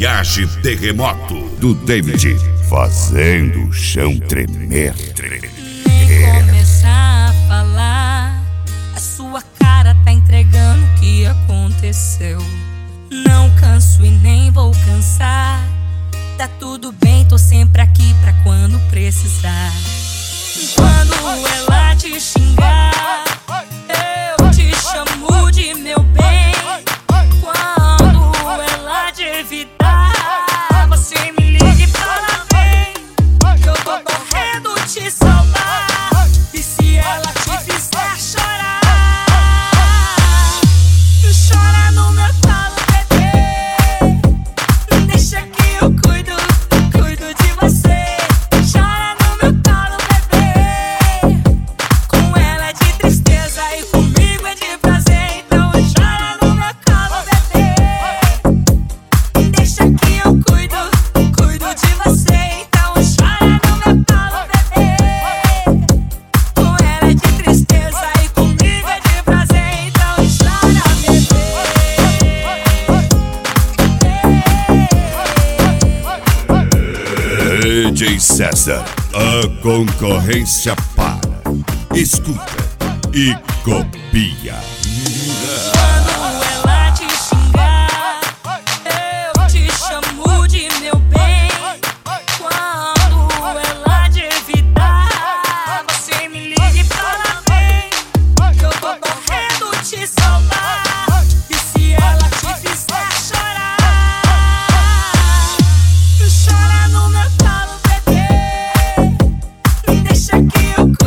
Viagem Terremoto do David, fazendo o chão tremer. Nem começar a falar, a sua cara tá entregando o que aconteceu. Não canso e nem vou cansar. Tá tudo bem, tô sempre aqui pra quando precisar. Quando ela te xingar, eu te chamo de meu bem. Quando ela te evitar, você me liga e fala bem, que eu tô correndo te salvar. E se ela te fizer chorar, chora no meu colo, bebê. Deixa que eu cuido de você. Chora no meu colo, bebê. Com ela é de tristeza e comigo é de prazer. Então chora no meu colo, bebê. Deixa que eu cuido de você. Então chora no meu colo, bebê. Com ela é de tristeza e comigo é de prazer. Então chora, bebê. DJ César, a concorrência para, escuta e copia. Quando ela te xingar, eu te chamo de meu bem. Quando ela te evitar, você me liga e fala bem, que eu tô correndo te salvar. E se ela te fizer chorar, chora no meu colo, bebê. Deixa que eu